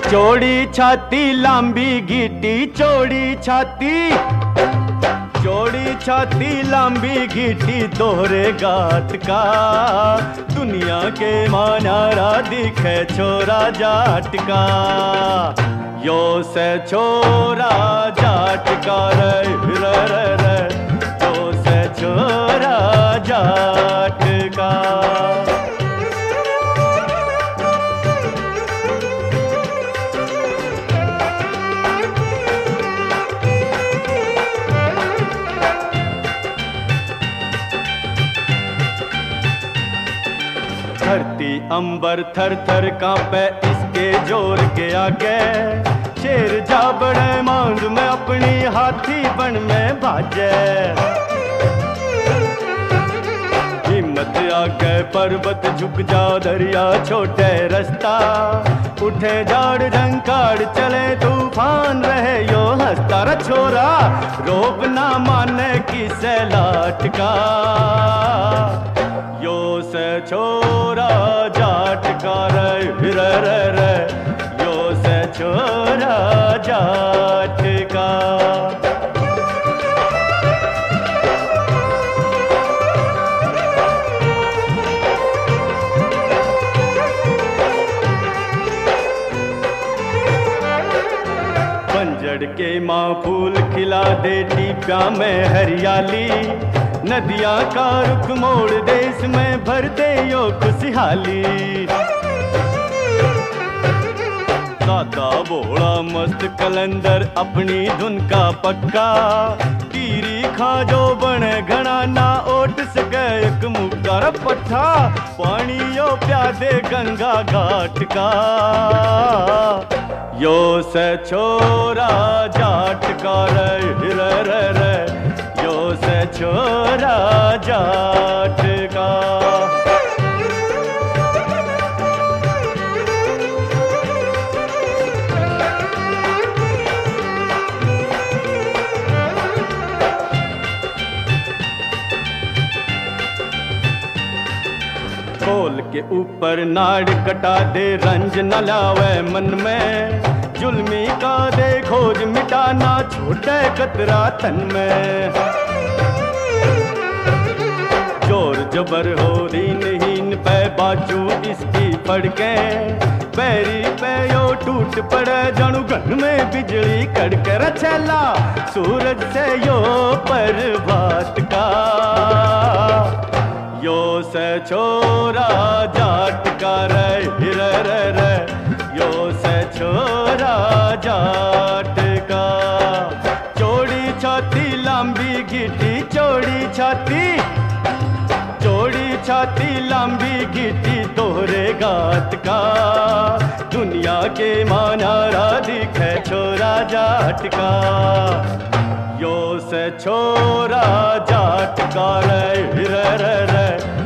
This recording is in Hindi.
चौड़ी छाती लंबी गीटी, चौड़ी छाती, चौड़ी छाती लंबी गीटी दोहरे गात का, दुनिया के मानारा दिखे छोरा जाट का। यो से छोरा जाट का रे रे रे रे, यो से छोरा जाट का। धरती अंबर थर थर कांपे इसके जोर के आगे, शेर जा बड़े मांग में अपनी हाथी बन में भाजे। हिम्मत आगे पर्वत झुक जा, दरिया छोटे रास्ता, उठे जाड़ झंकार चले तूफान रहे यो हंसता रे छोरा, रोब ना माने किसे लाट का। यो से छोरा जाट का रे रे रे रे, यो से छोरा जाट का। पंजड़ के माँ फूल खिला दे टीका में हरियाली, नदियाँ का रुख मोड़ देश में भर दे यो खुशहाली। दादा बोला मस्त कलंदर अपनी धुन का पक्का, तीरी खा जो बने घना ना ओट सके एक मुक्कर पट्ठा, पानी यो प्यादे गंगा घाट का। यो से छोरा जाट का रे रे रे रे, यो से छोरा जाट का। खोल के ऊपर नाड़ कटा दे, रंज न लावे मन में, जुल्मी का दे खोज मिटाना छोटे कतरा तन में। जोर जबर हो दीनहीन पे बाजू इसकी फड़के, पैरी पे यो टूट पड़े जानू घन में बिजली कड़कर छेला, सूरज से यो पर बात का। यो से छोरा जाट का रे रे रे रे, यो से छोरा जाट का। चौड़ी छाती लंबी गीटी, चौड़ी छाती, चौड़ी छाती लंबी गीटी दोहरे गात का, दुनिया के मानारा दिखे छोरा जाट का। यो से छोरा जाट का रे रे रे रे,